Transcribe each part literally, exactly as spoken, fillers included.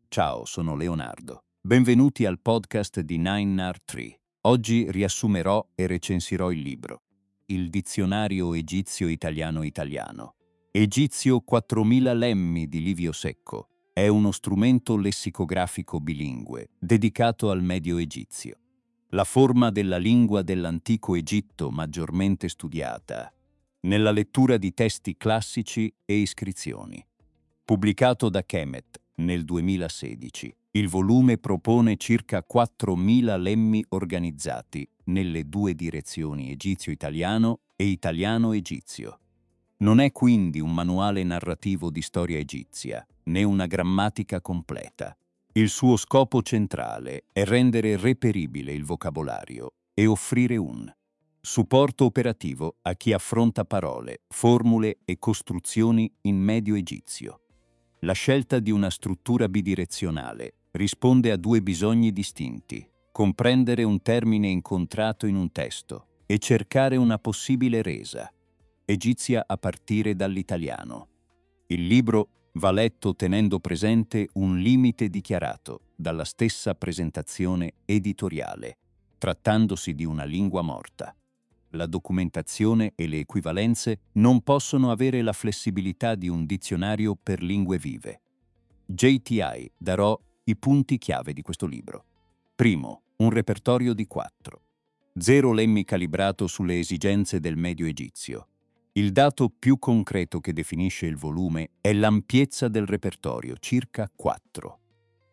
Ciao, sono Leonardo. Benvenuti al podcast di Nine Nar Tree. Oggi riassumerò e recensirò il libro Il dizionario egizio-italiano-italiano. Egizio quattromila lemmi di Livio Secco è uno strumento lessicografico bilingue dedicato al Medio Egizio. La forma della lingua dell'antico Egitto maggiormente studiata nella lettura di testi classici e iscrizioni. Pubblicato da Kemet nel duemilasedici, il volume propone circa quattromila lemmi organizzati nelle due direzioni egizio-italiano e italiano-egizio. Non è quindi un manuale narrativo di storia egizia, né una grammatica completa. Il suo scopo centrale è rendere reperibile il vocabolario e offrire un supporto operativo a chi affronta parole, formule e costruzioni in medio egizio. La scelta di una struttura bidirezionale risponde a due bisogni distinti: comprendere un termine incontrato in un testo e cercare una possibile resa egizia a partire dall'italiano. Il libro va letto tenendo presente un limite dichiarato dalla stessa presentazione editoriale, trattandosi di una lingua morta. La documentazione e le equivalenze non possono avere la flessibilità di un dizionario per lingue vive. J T I darò i punti chiave di questo libro. Primo, un repertorio di quattro. Zero lemmi calibrato sulle esigenze del Medio Egizio. Il dato più concreto che definisce il volume è l'ampiezza del repertorio, circa quattro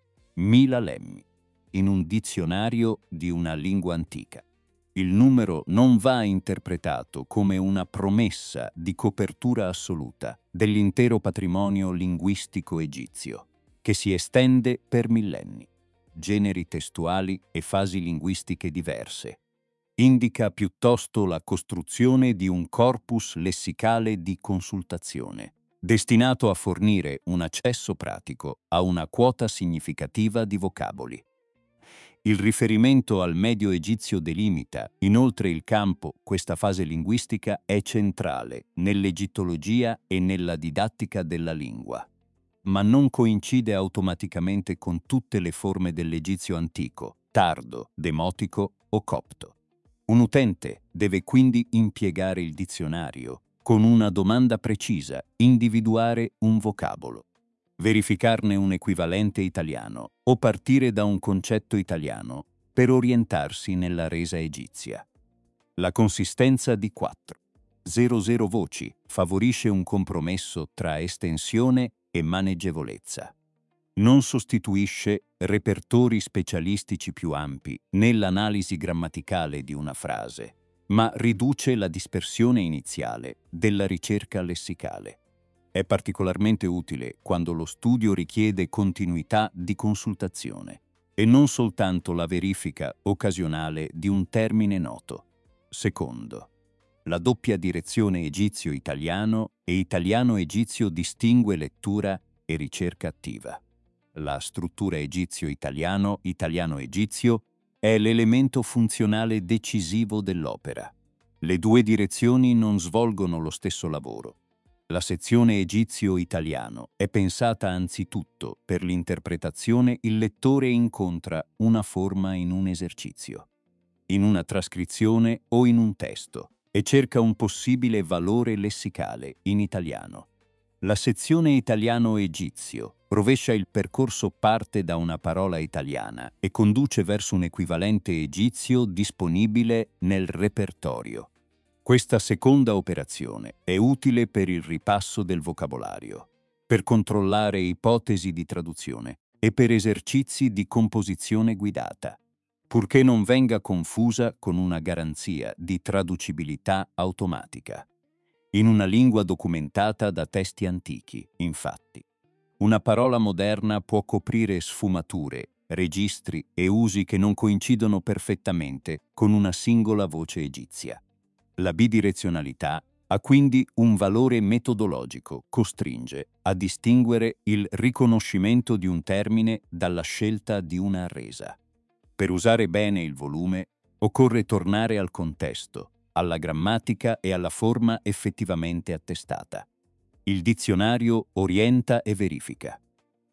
mila lemmi, in un dizionario di una lingua antica. Il numero non va interpretato come una promessa di copertura assoluta dell'intero patrimonio linguistico egizio, che si estende per millenni, generi testuali e fasi linguistiche diverse. Indica piuttosto la costruzione di un corpus lessicale di consultazione, destinato a fornire un accesso pratico a una quota significativa di vocaboli. Il riferimento al Medio Egizio delimita, inoltre, il campo. Questa fase linguistica è centrale nell'egittologia e nella didattica della lingua, ma non coincide automaticamente con tutte le forme dell'egizio antico, tardo, demotico o copto. Un utente deve quindi impiegare il dizionario con una domanda precisa, individuare un vocabolo, verificarne un equivalente italiano o partire da un concetto italiano per orientarsi nella resa egizia. La consistenza di quattro zero zero voci favorisce un compromesso tra estensione e maneggevolezza. Non sostituisce repertori specialistici più ampi nell'analisi grammaticale di una frase, ma riduce la dispersione iniziale della ricerca lessicale. È particolarmente utile quando lo studio richiede continuità di consultazione e non soltanto la verifica occasionale di un termine noto. Secondo, la doppia direzione egizio-italiano e italiano-egizio distingue lettura e ricerca attiva. La struttura egizio-italiano, italiano-egizio è l'elemento funzionale decisivo dell'opera. Le due direzioni non svolgono lo stesso lavoro. La sezione egizio-italiano è pensata anzitutto per l'interpretazione. Il lettore incontra una forma in un esercizio, in una trascrizione o in un testo, e cerca un possibile valore lessicale in italiano. La sezione italiano-egizio rovescia il percorso, parte da una parola italiana e conduce verso un equivalente egizio disponibile nel repertorio. Questa seconda operazione è utile per il ripasso del vocabolario, per controllare ipotesi di traduzione e per esercizi di composizione guidata, purché non venga confusa con una garanzia di traducibilità automatica. In una lingua documentata da testi antichi, infatti, una parola moderna può coprire sfumature, registri e usi che non coincidono perfettamente con una singola voce egizia. La bidirezionalità ha quindi un valore metodologico, costringe a distinguere il riconoscimento di un termine dalla scelta di una resa. Per usare bene il volume, occorre tornare al contesto, alla grammatica e alla forma effettivamente attestata. Il dizionario orienta e verifica,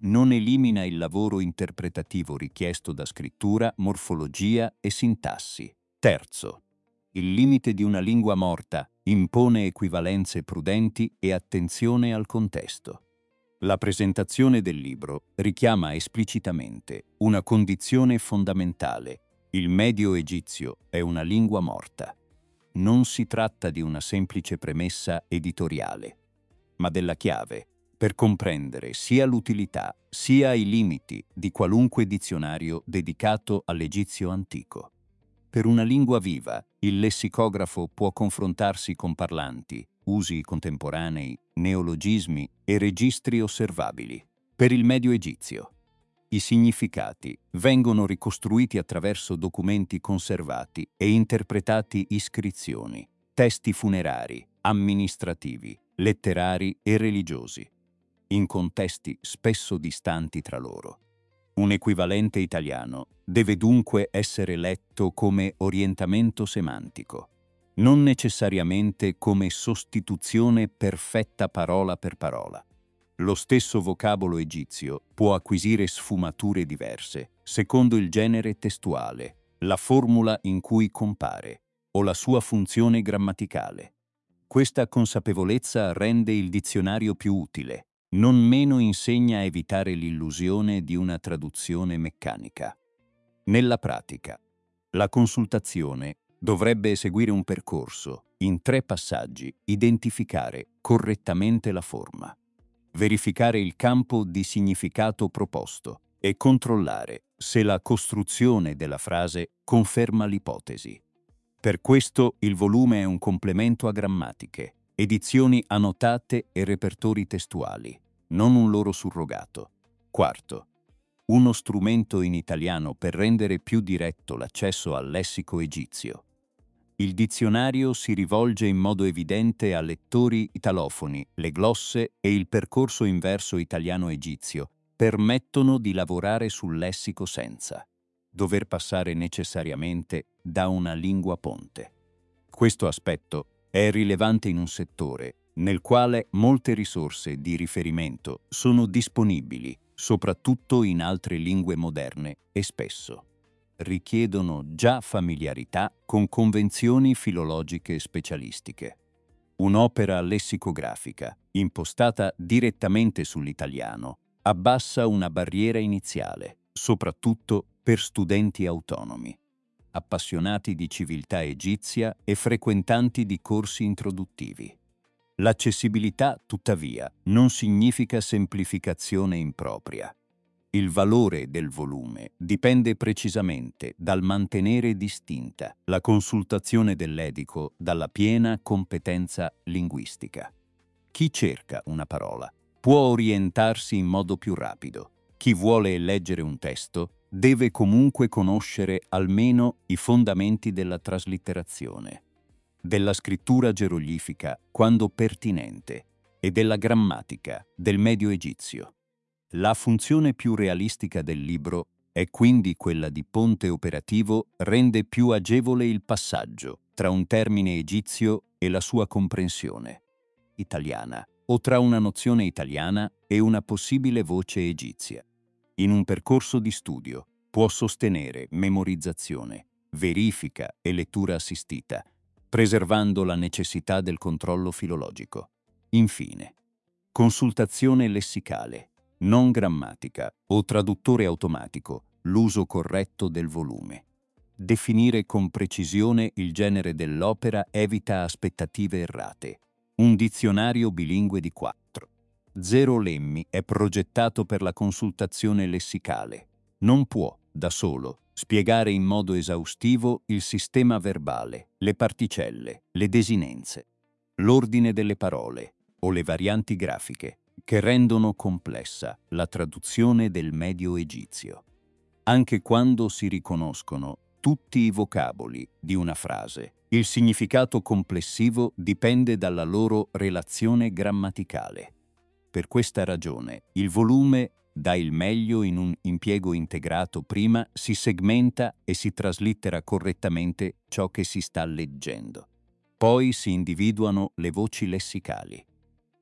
non elimina il lavoro interpretativo richiesto da scrittura, morfologia e sintassi. Terzo, il limite di una lingua morta impone equivalenze prudenti e attenzione al contesto. La presentazione del libro richiama esplicitamente una condizione fondamentale: il medio egizio è una lingua morta. Non si tratta di una semplice premessa editoriale, ma della chiave per comprendere sia l'utilità sia i limiti di qualunque dizionario dedicato all'egizio antico. Per una lingua viva, il lessicografo può confrontarsi con parlanti, usi contemporanei, neologismi e registri osservabili. Per il medio egizio, i significati vengono ricostruiti attraverso documenti conservati e interpretati iscrizioni, testi funerari, amministrativi, letterari e religiosi, in contesti spesso distanti tra loro. Un equivalente italiano deve dunque essere letto come orientamento semantico, non necessariamente come sostituzione perfetta parola per parola. Lo stesso vocabolo egizio può acquisire sfumature diverse secondo il genere testuale, la formula in cui compare o la sua funzione grammaticale. Questa consapevolezza rende il dizionario più utile, non meno insegna a evitare l'illusione di una traduzione meccanica. Nella pratica, la consultazione dovrebbe seguire un percorso, in tre passaggi: identificare correttamente la forma, verificare il campo di significato proposto e controllare se la costruzione della frase conferma l'ipotesi. Per questo il volume è un complemento a grammatiche, edizioni annotate e repertori testuali, non un loro surrogato. Quarto, uno strumento in italiano per rendere più diretto l'accesso al lessico egizio. Il dizionario si rivolge in modo evidente a lettori italofoni. Le glosse e il percorso inverso italiano-egizio permettono di lavorare sul lessico senza dover passare necessariamente da una lingua ponte. Questo aspetto è rilevante in un settore nel quale molte risorse di riferimento sono disponibili, soprattutto in altre lingue moderne, e spesso richiedono già familiarità con convenzioni filologiche specialistiche. Un'opera lessicografica, impostata direttamente sull'italiano, abbassa una barriera iniziale, soprattutto per studenti autonomi, appassionati di civiltà egizia e frequentanti di corsi introduttivi. L'accessibilità, tuttavia, non significa semplificazione impropria. Il valore del volume dipende precisamente dal mantenere distinta la consultazione dell'edico dalla piena competenza linguistica. Chi cerca una parola può orientarsi in modo più rapido. Chi vuole leggere un testo deve comunque conoscere almeno i fondamenti della traslitterazione, della scrittura geroglifica quando pertinente e della grammatica del medio egizio. La funzione più realistica del libro è quindi quella di ponte operativo, rende più agevole il passaggio tra un termine egizio e la sua comprensione italiana, o tra una nozione italiana e una possibile voce egizia. In un percorso di studio può sostenere memorizzazione, verifica e lettura assistita, preservando la necessità del controllo filologico. Infine, consultazione lessicale, non grammatica o traduttore automatico, l'uso corretto del volume. Definire con precisione il genere dell'opera evita aspettative errate. Un dizionario bilingue di quattro zero lemmi è progettato per la consultazione lessicale. Non può, da solo, spiegare in modo esaustivo il sistema verbale, le particelle, le desinenze, l'ordine delle parole o le varianti grafiche che rendono complessa la traduzione del medio egizio. Anche quando si riconoscono tutti i vocaboli di una frase, il significato complessivo dipende dalla loro relazione grammaticale. Per questa ragione, il volume dà il meglio in un impiego integrato. Prima si segmenta e si traslittera correttamente ciò che si sta leggendo. Poi si individuano le voci lessicali.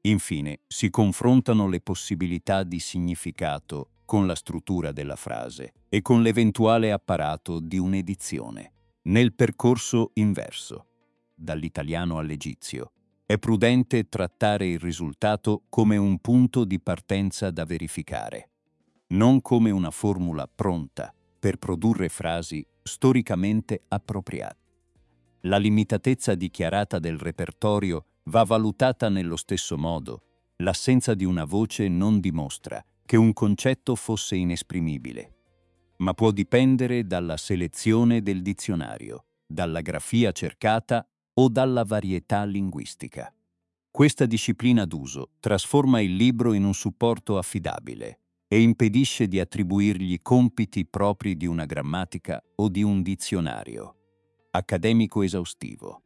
Infine, si confrontano le possibilità di significato con la struttura della frase e con l'eventuale apparato di un'edizione. Nel percorso inverso, dall'italiano all'egizio, è prudente trattare il risultato come un punto di partenza da verificare, non come una formula pronta per produrre frasi storicamente appropriate. La limitatezza dichiarata del repertorio va valutata nello stesso modo. L'assenza di una voce non dimostra che un concetto fosse inesprimibile, ma può dipendere dalla selezione del dizionario, dalla grafia cercata o dalla varietà linguistica. Questa disciplina d'uso trasforma il libro in un supporto affidabile e impedisce di attribuirgli compiti propri di una grammatica o di un dizionario accademico esaustivo.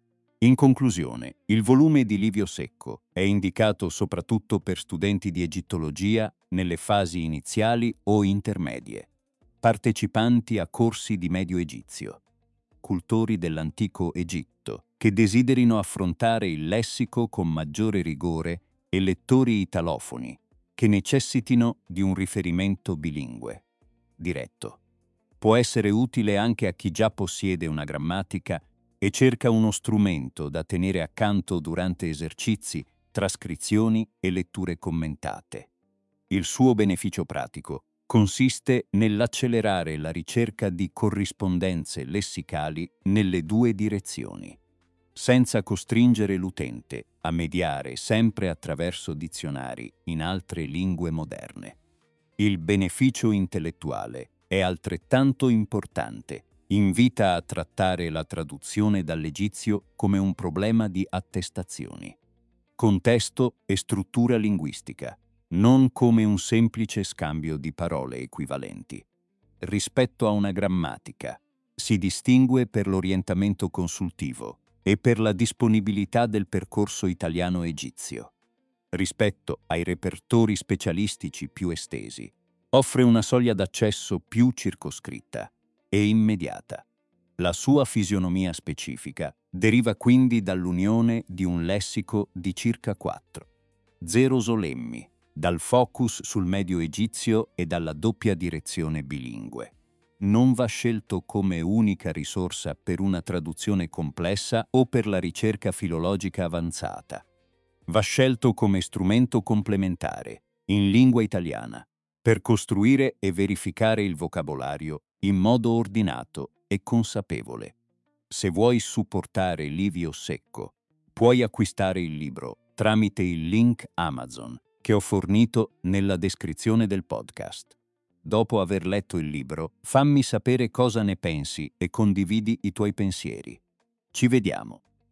In conclusione, il volume di Livio Secco è indicato soprattutto per studenti di egittologia nelle fasi iniziali o intermedie, partecipanti a corsi di medio egizio, cultori dell'antico Egitto che desiderino affrontare il lessico con maggiore rigore e lettori italofoni che necessitino di un riferimento bilingue, diretto. Può essere utile anche a chi già possiede una grammatica e cerca uno strumento da tenere accanto durante esercizi, trascrizioni e letture commentate. Il suo beneficio pratico consiste nell'accelerare la ricerca di corrispondenze lessicali nelle due direzioni, senza costringere l'utente a mediare sempre attraverso dizionari in altre lingue moderne. Il beneficio intellettuale è altrettanto importante. Invita a trattare la traduzione dall'egizio come un problema di attestazioni, contesto e struttura linguistica, non come un semplice scambio di parole equivalenti. Rispetto a una grammatica, si distingue per l'orientamento consultivo e per la disponibilità del percorso italiano-egizio. Rispetto ai repertori specialistici più estesi, offre una soglia d'accesso più circoscritta e immediata. La sua fisionomia specifica deriva quindi dall'unione di un lessico di circa quattro zero solemmi, dal focus sul medio egizio e dalla doppia direzione bilingue. Non va scelto come unica risorsa per una traduzione complessa o per la ricerca filologica avanzata. Va scelto come strumento complementare, in lingua italiana, per costruire e verificare il vocabolario in modo ordinato e consapevole. Se vuoi supportare Livio Secco, puoi acquistare il libro tramite il link Amazon che ho fornito nella descrizione del podcast. Dopo aver letto il libro, fammi sapere cosa ne pensi e condividi i tuoi pensieri. Ci vediamo!